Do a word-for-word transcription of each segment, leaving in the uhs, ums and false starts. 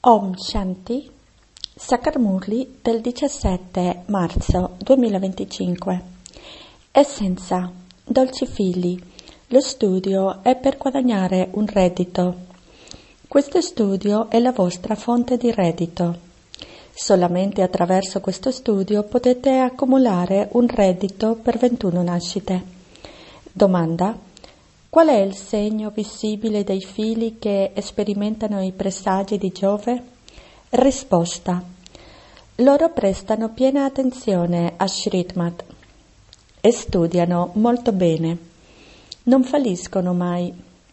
Om Shanti, Sakarmurli del diciassette marzo duemilaventicinque. Essenza, dolci figli, lo studio è per guadagnare un reddito. Questo studio è la vostra fonte di reddito. Solamente attraverso questo studio potete accumulare un reddito per ventuno nascite. Domanda: qual è il segno visibile dei figli che sperimentano i presagi di Giove? Risposta: loro prestano piena attenzione a Shrimad e studiano molto bene. Non falliscono mai.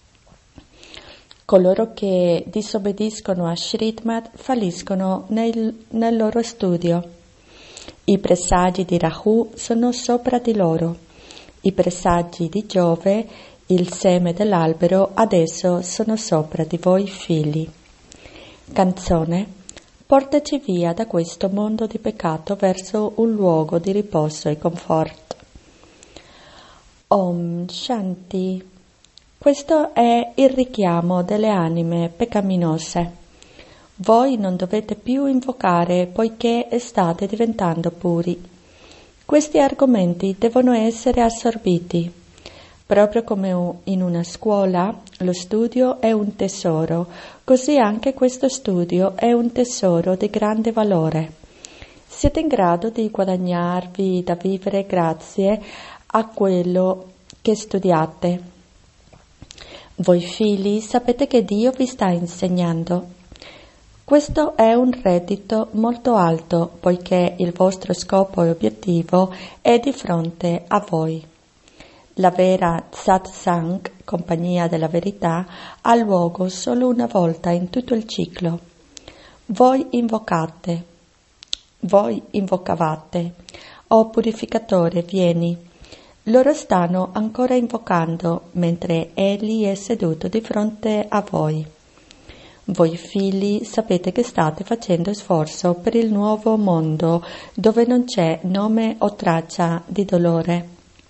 Coloro che disobbediscono a Shrimad falliscono nel, nel loro studio. I presagi di Rahu sono sopra di loro. I presagi di Giove, il seme dell'albero, adesso sono sopra di voi figli. Canzone: portaci via da questo mondo di peccato verso un luogo di riposo e conforto. Om Shanti. Questo è il richiamo delle anime peccaminose. Voi non dovete più invocare poiché state diventando puri. Questi argomenti devono essere assorbiti. Proprio come in una scuola lo studio è un tesoro, così anche questo studio è un tesoro di grande valore. Siete in grado di guadagnarvi da vivere grazie a quello che studiate. Voi figli sapete che Dio vi sta insegnando. Questo è un reddito molto alto, poiché il vostro scopo e obiettivo è di fronte a voi. La vera satsang, compagnia della verità, ha luogo solo una volta in tutto il ciclo. Voi invocate, voi invocavate, o purificatore, vieni. Loro stanno ancora invocando, mentre egli è seduto di fronte a voi. Voi figli sapete che state facendo sforzo per il nuovo mondo, dove non c'è nome o traccia di dolore.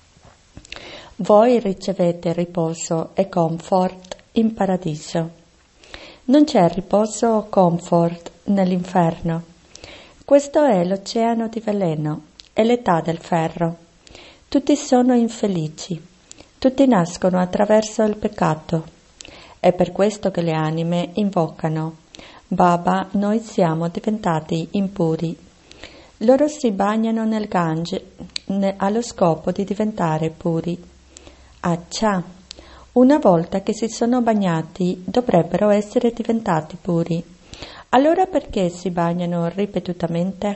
Voi ricevete riposo e comfort in paradiso. Non c'è riposo o comfort nell'inferno. Questo è l'oceano di veleno, è l'età del ferro. Tutti sono infelici, tutti nascono attraverso il peccato. È per questo che le anime invocano: Baba, noi siamo diventati impuri. Loro si bagnano nel Gange ne, allo scopo di diventare puri. Accia, una volta che si sono bagnati dovrebbero essere diventati puri. Allora perché si bagnano ripetutamente?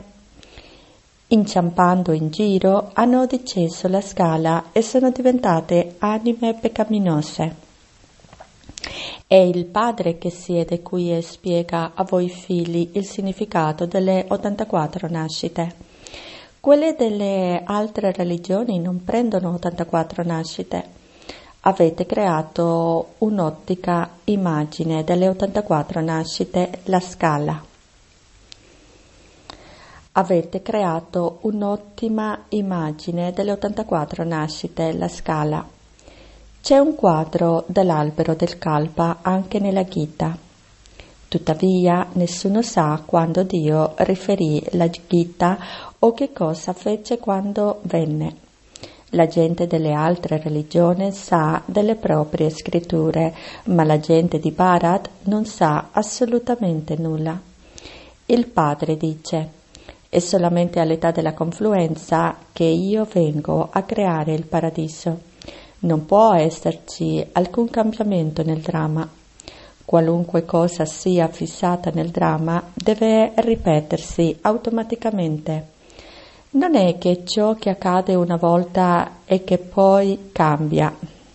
Inciampando in giro hanno disceso la scala e sono diventate anime peccaminose. È il Padre che siede qui e spiega a voi figli il significato delle ottantaquattro nascite. Quelle delle altre religioni non prendono ottantaquattro nascite. Avete creato un'ottica immagine delle ottantaquattro nascite, la scala. Avete creato un'ottima immagine delle ottantaquattro nascite, la scala. C'è un quadro dell'albero del Kalpa anche nella Gita. Tuttavia, nessuno sa quando Dio riferì la Gita o che cosa fece quando venne. La gente delle altre religioni sa delle proprie scritture, ma la gente di Bharat non sa assolutamente nulla. Il Padre dice: è solamente all'età della confluenza che io vengo a creare il paradiso. Non può esserci alcun cambiamento nel dramma. Qualunque cosa sia fissata nel dramma deve ripetersi automaticamente. Non è che ciò che accade una volta e che poi cambia.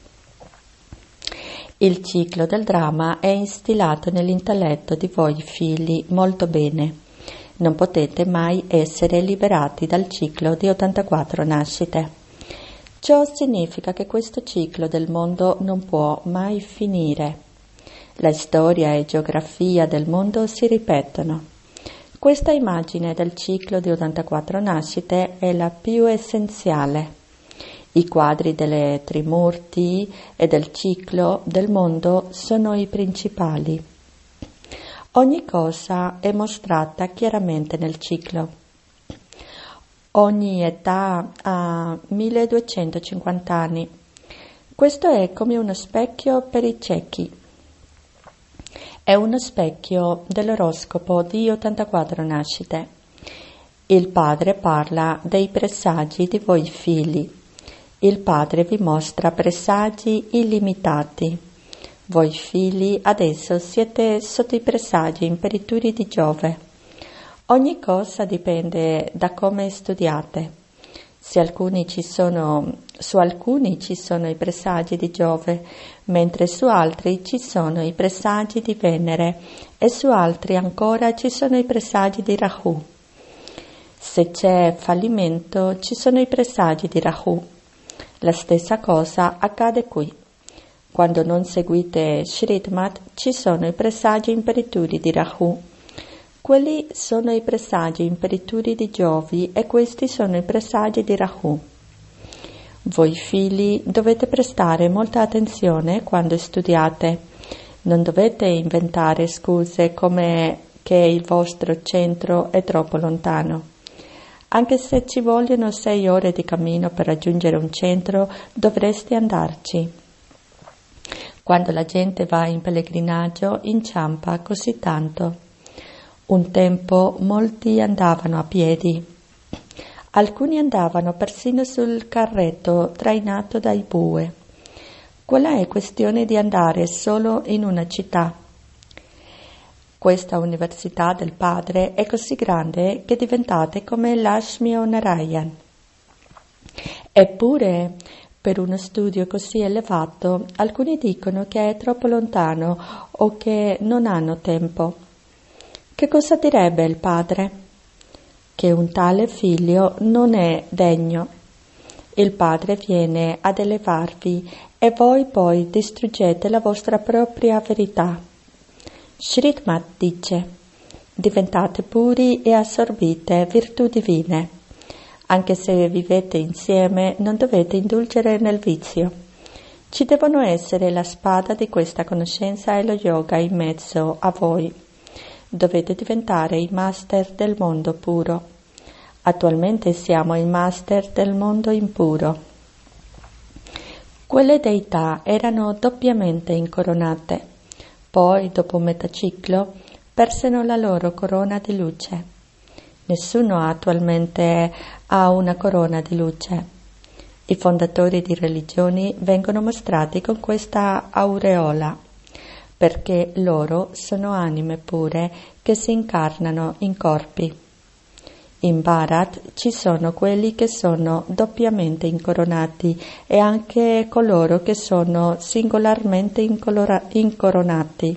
Il ciclo del dramma è instillato nell'intelletto di voi figli molto bene. Non potete mai essere liberati dal ciclo di ottantaquattro nascite. Ciò significa che questo ciclo del mondo non può mai finire. La storia e geografia del mondo si ripetono. Questa immagine del ciclo di ottantaquattro nascite è la più essenziale. I quadri delle Trimurti e del ciclo del mondo sono i principali. Ogni cosa è mostrata chiaramente nel ciclo. Ogni età ha milleduecentocinquanta anni. Questo è come uno specchio per i ciechi. È uno specchio dell'oroscopo di ottantaquattro nascite. Il padre parla dei presagi di voi figli. Il padre vi mostra presagi illimitati. Voi figli adesso siete sotto i presagi imperituri di Giove. Ogni cosa dipende da come studiate. Se alcuni ci sono, su alcuni ci sono i presagi di Giove, mentre su altri ci sono i presagi di Venere e su altri ancora ci sono i presagi di Rahu. Se c'è fallimento ci sono i presagi di Rahu. La stessa cosa accade qui. Quando non seguite Shritmat ci sono i presagi imperituri di Rahu. Quelli sono i presagi imperituri di Giovi e questi sono i presagi di Rahu. Voi figli dovete prestare molta attenzione quando studiate. Non dovete inventare scuse come che il vostro centro è troppo lontano. Anche se ci vogliono sei ore di cammino per raggiungere un centro, dovreste andarci. Quando la gente va in pellegrinaggio inciampa così tanto. Un tempo molti andavano a piedi. Alcuni andavano persino sul carretto trainato dai bue. Quella è questione di andare solo in una città. Questa università del padre è così grande che diventate come Lakshmi o Narayan. Eppure, per uno studio così elevato, alcuni dicono che è troppo lontano o che non hanno tempo. Che cosa direbbe il padre? Che un tale figlio non è degno. Il padre viene ad elevarvi e voi poi distruggete la vostra propria verità. Shritmat dice: diventate puri e assorbite virtù divine. Anche se vivete insieme, non dovete indulgere nel vizio. Ci devono essere la spada di questa conoscenza e lo yoga in mezzo a voi. Dovete diventare i master del mondo puro. Attualmente siamo i master del mondo impuro. Quelle deità erano doppiamente incoronate. Poi, dopo un metaciclo, persero la loro corona di luce. Nessuno attualmente ha una corona di luce. I fondatori di religioni vengono mostrati con questa aureola, perché loro sono anime pure che si incarnano in corpi. In Bharat ci sono quelli che sono doppiamente incoronati e anche coloro che sono singolarmente incolora- incoronati.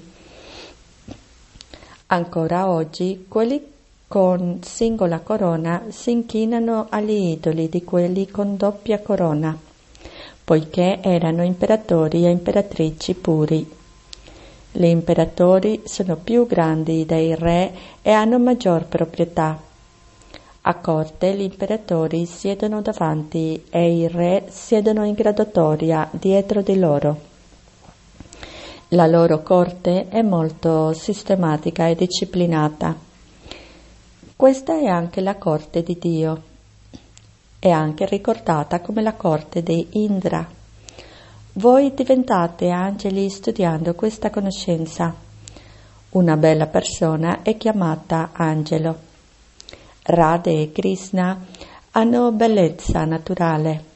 Ancora oggi quelli con singola corona si inchinano agli idoli di quelli con doppia corona, poiché erano imperatori e imperatrici puri. Gli imperatori sono più grandi dei re e hanno maggior proprietà. A corte gli imperatori siedono davanti e i re siedono in graduatoria dietro di loro. La loro corte è molto sistematica e disciplinata. Questa è anche la corte di Dio. È anche ricordata come la corte di Indra. Voi diventate angeli studiando questa conoscenza. Una bella persona è chiamata angelo. Radha e Krishna hanno bellezza naturale.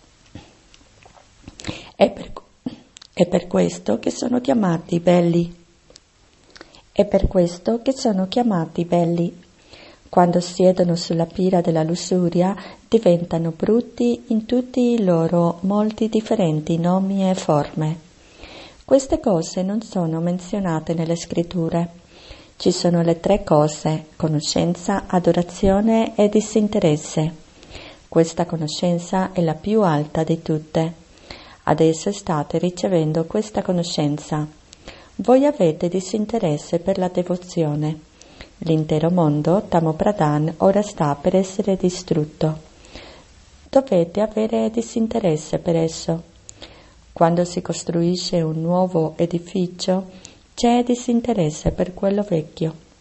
È per, è per questo che sono chiamati belli. È per questo che sono chiamati belli. Quando siedono sulla pira della lussuria, diventano brutti in tutti i loro molti differenti nomi e forme. Queste cose non sono menzionate nelle scritture. Ci sono le tre cose: conoscenza, adorazione e disinteresse. Questa conoscenza è la più alta di tutte. Adesso state ricevendo questa conoscenza. Voi avete disinteresse per la devozione. L'intero mondo, Tamo Pradhan, ora sta per essere distrutto. Dovete avere disinteresse per esso. Quando si costruisce un nuovo edificio, c'è disinteresse per quello vecchio.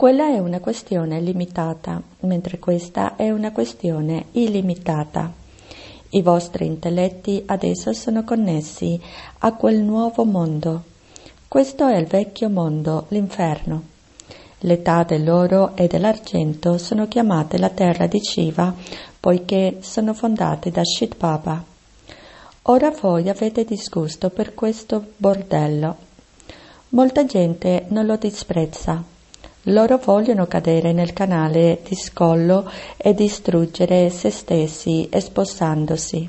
Quella è una questione limitata, mentre questa è una questione illimitata. I vostri intelletti adesso sono connessi a quel nuovo mondo. Questo è il vecchio mondo, l'inferno. L'età dell'oro e dell'argento sono chiamate la terra di Shiva, poiché sono fondate da Shit Baba. Ora voi avete disgusto per questo bordello. Molta gente non lo disprezza. Loro vogliono cadere nel canale di scollo e distruggere se stessi sposandosi.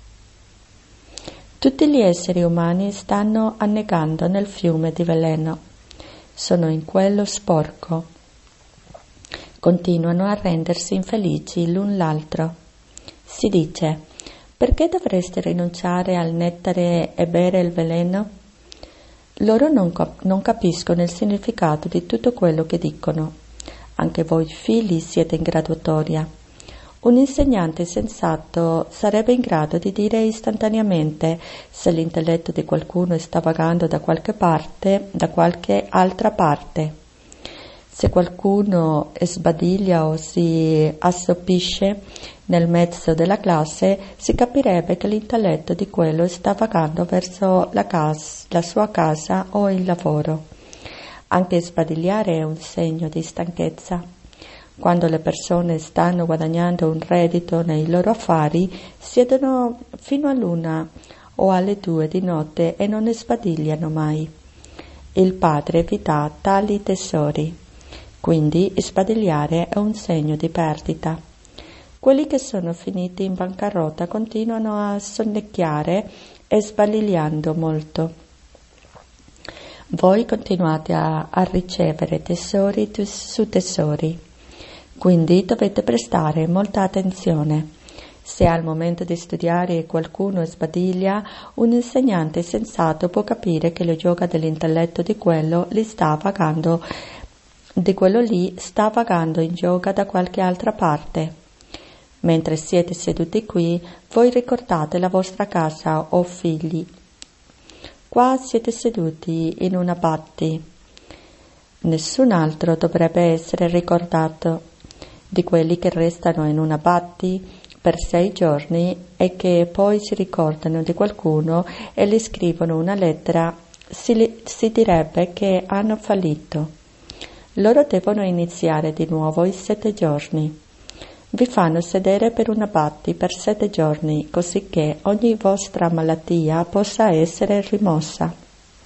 Tutti gli esseri umani stanno annegando nel fiume di veleno. Sono in quello sporco. Continuano a rendersi infelici l'un l'altro. Si dice: perché dovreste rinunciare al nettare e bere il veleno? Loro non, cap- non capiscono il significato di tutto quello che dicono. Anche voi figli siete in graduatoria. Un insegnante sensato sarebbe in grado di dire istantaneamente se l'intelletto di qualcuno sta vagando da qualche parte, da qualche altra parte. Se qualcuno sbadiglia o si assopisce nel mezzo della classe, si capirebbe che l'intelletto di quello sta vagando verso la, casa, la sua casa o il lavoro. Anche sbadigliare è un segno di stanchezza. Quando le persone stanno guadagnando un reddito nei loro affari, siedono fino all'una o alle due di notte e non sbadigliano mai. Il padre vi dà tali tesori. Quindi sbadigliare è un segno di perdita. Quelli che sono finiti in bancarotta continuano a sonnecchiare e sbadigliando molto. Voi continuate a, a ricevere tesori su tesori, quindi dovete prestare molta attenzione. Se al momento di studiare qualcuno sbadiglia, un insegnante sensato può capire che lo yoga dell'intelletto di quello li sta vagando di quello lì sta vagando in yoga da qualche altra parte. Mentre siete seduti qui, voi ricordate la vostra casa o figli. Qua siete seduti in una bhatti. Nessun altro dovrebbe essere ricordato di quelli che restano in una bhatti per sei giorni e che poi si ricordano di qualcuno e gli scrivono una lettera, si, si direbbe che hanno fallito. Loro devono iniziare di nuovo i sette giorni. Vi fanno sedere per una bhatti per sette giorni, così che ogni vostra malattia possa essere rimossa.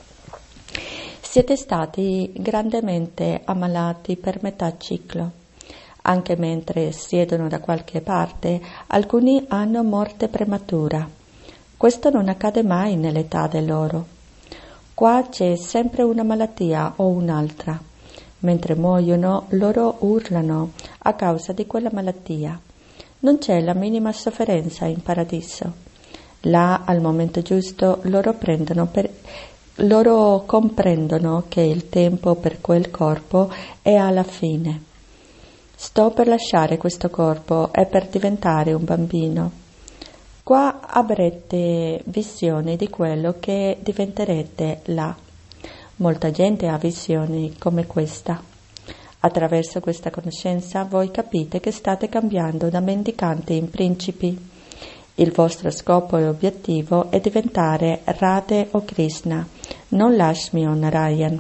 Siete stati grandemente ammalati per metà ciclo. Anche mentre siedono da qualche parte, alcuni hanno morte prematura. Questo non accade mai nell'età dell'oro. Qua c'è sempre una malattia o un'altra. Mentre muoiono, loro urlano a causa di quella malattia. Non c'è la minima sofferenza in paradiso. Là, al momento giusto, loro, prendono per, loro comprendono che il tempo per quel corpo è alla fine. Sto per lasciare questo corpo e per diventare un bambino. Qua avrete visioni di quello che diventerete là. Molta gente ha visioni come questa. Attraverso questa conoscenza voi capite che state cambiando da mendicanti in principi. Il vostro scopo e obiettivo è diventare Radhe o Krishna, non Lakshmi o Narayan.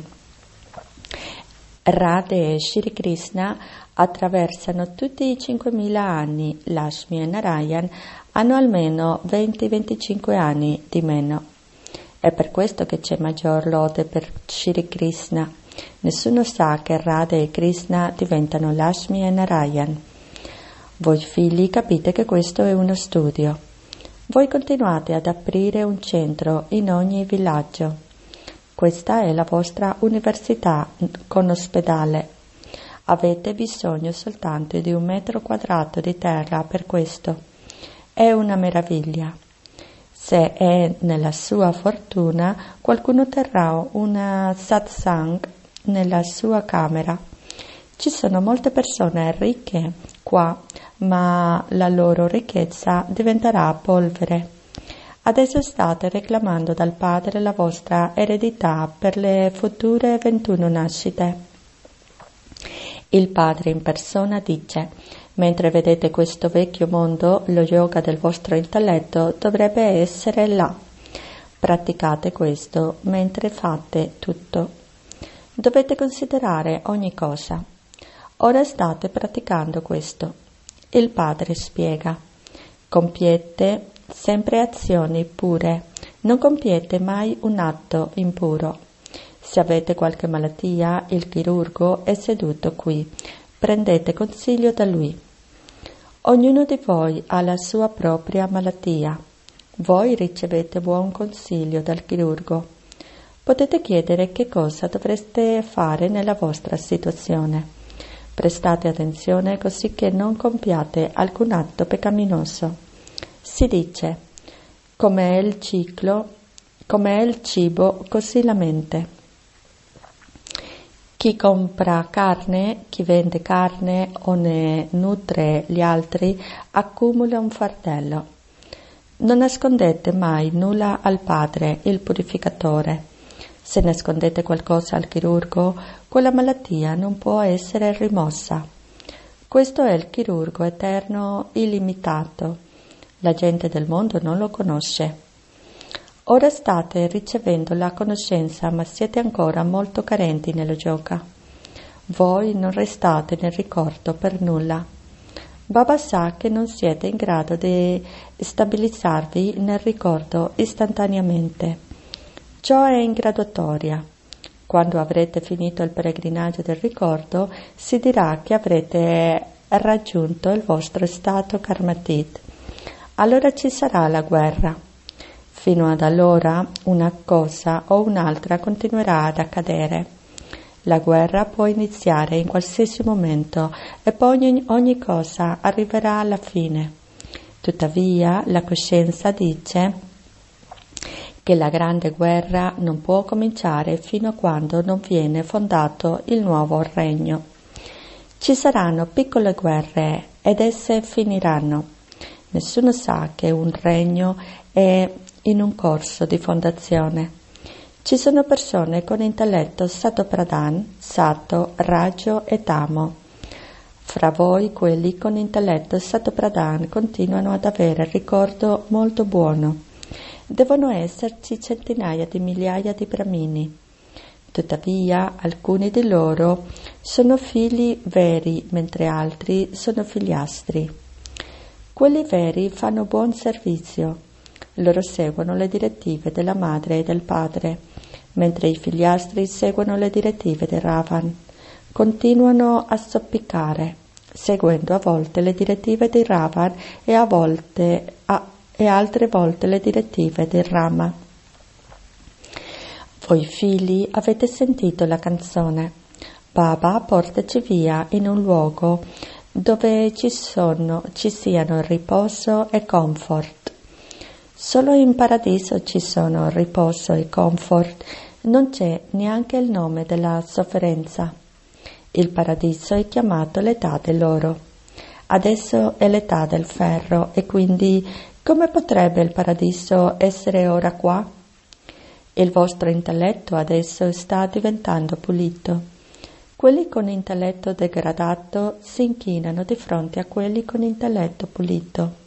Radhe e Shri Krishna attraversano tutti i cinquemila anni, Lakshmi e Narayan hanno almeno venti venticinque anni di meno. È per questo che c'è maggior lode per Shri Krishna. Nessuno sa che Radha e Krishna diventano Lakshmi e Narayan. Voi figli capite che questo è uno studio. Voi continuate ad aprire un centro in ogni villaggio. Questa è la vostra università con ospedale. Avete bisogno soltanto di un metro quadrato di terra per questo. È una meraviglia. Se è nella sua fortuna, qualcuno terrà una satsang nella sua camera. Ci sono molte persone ricche qua, ma la loro ricchezza diventerà polvere. Adesso state reclamando dal Padre la vostra eredità per le future ventuno nascite. Il Padre in persona dice: mentre vedete questo vecchio mondo, lo yoga del vostro intelletto dovrebbe essere là. Praticate questo mentre fate tutto. Dovete considerare ogni cosa. Ora state praticando questo. Il Padre spiega: compiete sempre azioni pure, non compiete mai un atto impuro. Se avete qualche malattia, il chirurgo è seduto qui. Prendete consiglio da lui. Ognuno di voi ha la sua propria malattia. Voi ricevete buon consiglio dal chirurgo. Potete chiedere che cosa dovreste fare nella vostra situazione. Prestate attenzione così che non compiate alcun atto peccaminoso. Si dice: come è il ciclo, come è il cibo, così la mente. Chi compra carne, chi vende carne o ne nutre gli altri, accumula un fardello. Non nascondete mai nulla al Padre, il purificatore. Se nascondete qualcosa al chirurgo, quella malattia non può essere rimossa. Questo è il chirurgo eterno, illimitato. La gente del mondo non lo conosce. Ora state ricevendo la conoscenza, ma siete ancora molto carenti nello yoga. Voi non restate nel ricordo per nulla. Baba sa che non siete in grado di stabilizzarvi nel ricordo istantaneamente. Ciò è in graduatoria. Quando avrete finito il pellegrinaggio del ricordo, si dirà che avrete raggiunto il vostro stato karmatit. Allora ci sarà la guerra. Fino ad allora una cosa o un'altra continuerà ad accadere. La guerra può iniziare in qualsiasi momento e poi ogni, ogni cosa arriverà alla fine. Tuttavia la coscienza dice che la grande guerra non può cominciare fino a quando non viene fondato il nuovo regno. Ci saranno piccole guerre ed esse finiranno. Nessuno sa che un regno è in un corso di fondazione. Ci sono persone con intelletto Sato Pradhan, Sato, Rajo e Tamo. Fra voi quelli con intelletto Sato Pradhan continuano ad avere ricordo molto buono. Devono esserci centinaia di migliaia di brahmini. Tuttavia alcuni di loro sono figli veri, mentre altri sono figliastri. Quelli veri fanno buon servizio. Loro seguono le direttive della madre e del padre, mentre i figliastri seguono le direttive di Ravan. Continuano a zoppicare, seguendo a volte le direttive di Ravan e a volte a, e altre volte le direttive di Rama. Voi figli avete sentito la canzone: Baba, portaci via in un luogo dove ci sono, ci siano riposo e comfort. Solo in paradiso ci sono riposo e comfort, non c'è neanche il nome della sofferenza. Il paradiso è chiamato l'età dell'oro. Adesso è l'età del ferro e quindi come potrebbe il paradiso essere ora qua? Il vostro intelletto adesso sta diventando pulito. Quelli con intelletto degradato si inchinano di fronte a quelli con intelletto pulito.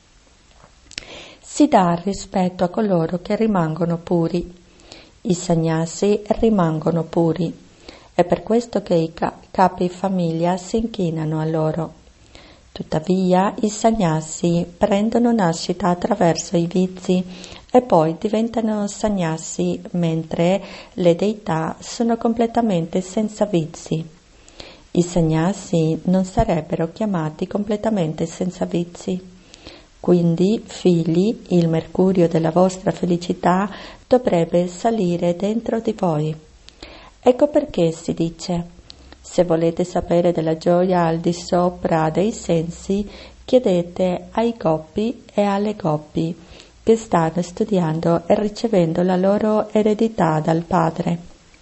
Si dà rispetto a coloro che rimangono puri. I sannyasi rimangono puri. È per questo che i capi famiglia si inchinano a loro. Tuttavia i sannyasi prendono nascita attraverso i vizi e poi diventano sannyasi, mentre le deità sono completamente senza vizi. I sannyasi non sarebbero chiamati completamente senza vizi. Quindi, figli, il mercurio della vostra felicità dovrebbe salire dentro di voi. Ecco perché si dice: se volete sapere della gioia al di sopra dei sensi, chiedete ai goppi e alle goppi che stanno studiando e ricevendo la loro eredità dal Padre.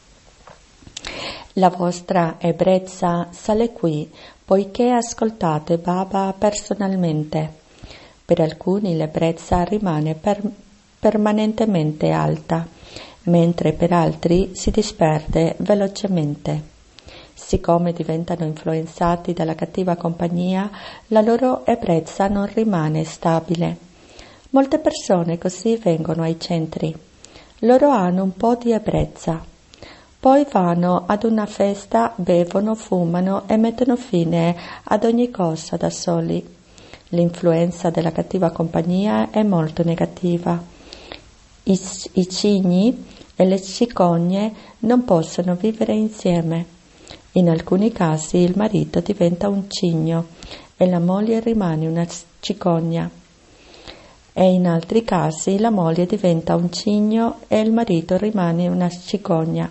La vostra ebbrezza sale qui, poiché ascoltate Baba personalmente. Per alcuni l'ebbrezza rimane per, permanentemente alta, mentre per altri si disperde velocemente. Siccome diventano influenzati dalla cattiva compagnia, la loro ebbrezza non rimane stabile. Molte persone così vengono ai centri. Loro hanno un po' di ebbrezza. Poi vanno ad una festa, bevono, fumano e mettono fine ad ogni cosa da soli. L'influenza della cattiva compagnia è molto negativa. I, i cigni e le cicogne non possono vivere insieme. In alcuni casi il marito diventa un cigno e la moglie rimane una cicogna. E in altri casi la moglie diventa un cigno e il marito rimane una cicogna.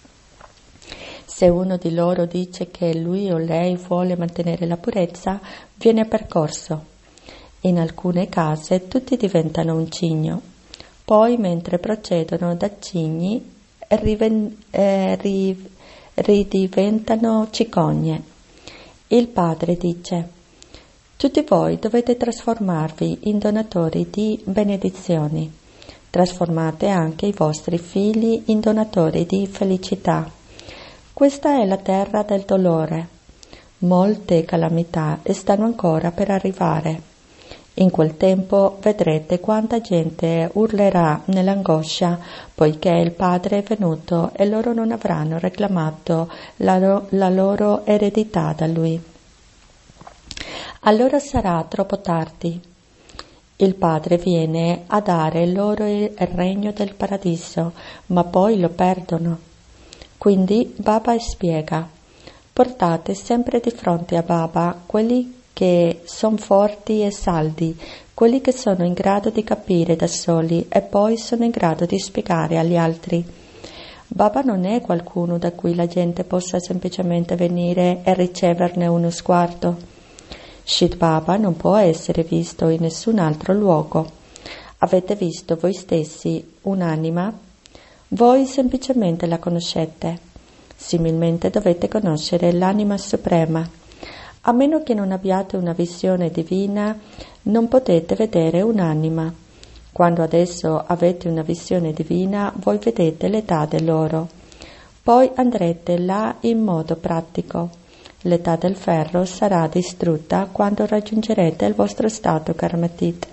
Se uno di loro dice che lui o lei vuole mantenere la purezza, viene percorso. In alcune case tutti diventano un cigno. Poi, mentre procedono da cigni, riven- eh, riv- ridiventano cicogne. Il padre dice: tutti voi dovete trasformarvi in donatori di benedizioni. Trasformate anche i vostri figli in donatori di felicità. Questa è la terra del dolore. Molte calamità stanno ancora per arrivare. In quel tempo vedrete quanta gente urlerà nell'angoscia, poiché il Padre è venuto e loro non avranno reclamato la, ro- la loro eredità da Lui. Allora sarà troppo tardi. Il Padre viene a dare loro il regno del paradiso, ma poi lo perdono. Quindi Baba spiega: portate sempre di fronte a Baba quelli che sono forti e saldi, quelli che sono in grado di capire da soli e poi sono in grado di spiegare agli altri. Baba non è qualcuno da cui la gente possa semplicemente venire e riceverne uno sguardo. Shri Baba non può essere visto in nessun altro luogo. Avete visto voi stessi un'anima? Voi semplicemente la conoscete. Similmente dovete conoscere l'anima suprema. A meno che non abbiate una visione divina, non potete vedere un'anima. Quando adesso avete una visione divina, voi vedete l'età dell'oro. Poi andrete là in modo pratico. L'età del ferro sarà distrutta quando raggiungerete il vostro stato karmatit.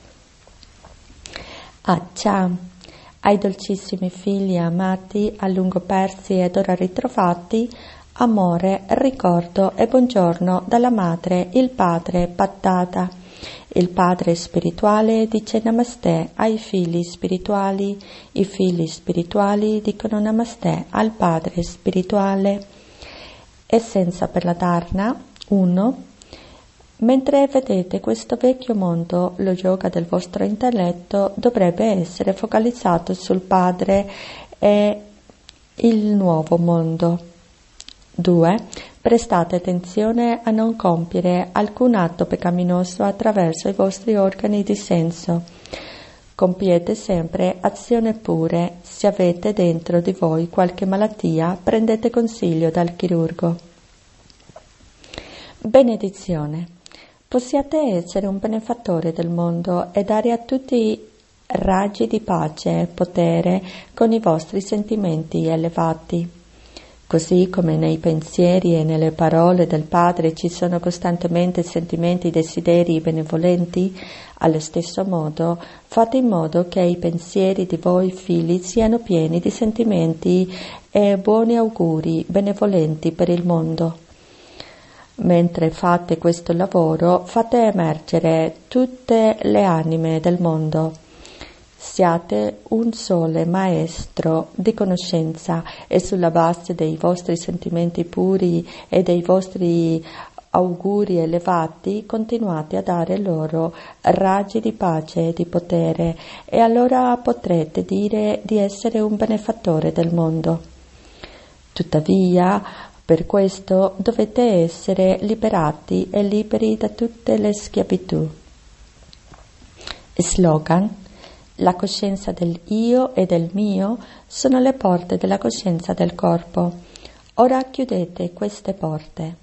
Accia, ai dolcissimi figli amati, a lungo persi ed ora ritrovati, amore, ricordo e buongiorno dalla madre, il padre Pattata. Il padre spirituale dice Namaste ai figli spirituali, i figli spirituali dicono Namaste al padre spirituale. Essenza per la Dharna uno. Mentre vedete questo vecchio mondo, lo yoga del vostro intelletto dovrebbe essere focalizzato sul padre e il nuovo mondo. due. Prestate attenzione a non compiere alcun atto peccaminoso attraverso i vostri organi di senso. Compiete sempre azioni pure. Se avete dentro di voi qualche malattia, prendete consiglio dal chirurgo. Benedizione. Possiate essere un benefattore del mondo e dare a tutti raggi di pace e potere con i vostri sentimenti elevati. Così come nei pensieri e nelle parole del Padre ci sono costantemente sentimenti, desideri benevolenti, allo stesso modo fate in modo che i pensieri di voi figli siano pieni di sentimenti e buoni auguri benevolenti per il mondo. Mentre fate questo lavoro, fate emergere tutte le anime del mondo. Siate un sole maestro di conoscenza e sulla base dei vostri sentimenti puri e dei vostri auguri elevati continuate a dare loro raggi di pace e di potere e allora potrete dire di essere un benefattore del mondo. Tuttavia, per questo dovete essere liberati e liberi da tutte le schiavitù. Slogan: la coscienza del io e del mio sono le porte della coscienza del corpo. Ora chiudete queste porte.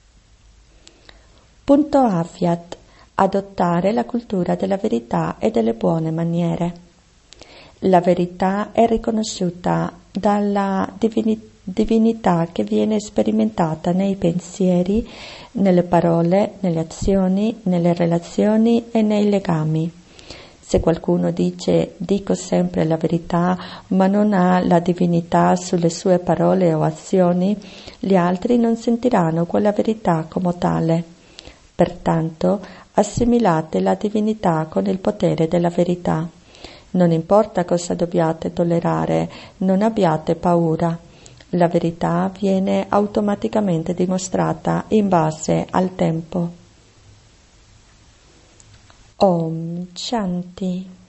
Punto Afiat: adottare la cultura della verità e delle buone maniere. La verità è riconosciuta dalla divinità divinità che viene sperimentata nei pensieri, nelle parole, nelle azioni, nelle relazioni e nei legami. Se qualcuno dice dico sempre la verità ma non ha la divinità sulle sue parole o azioni, gli altri non sentiranno quella verità come tale. Pertanto assimilate la divinità con il potere della verità. Non importa cosa dobbiate tollerare, non abbiate paura. La verità viene automaticamente dimostrata in base al tempo. Om Shanti.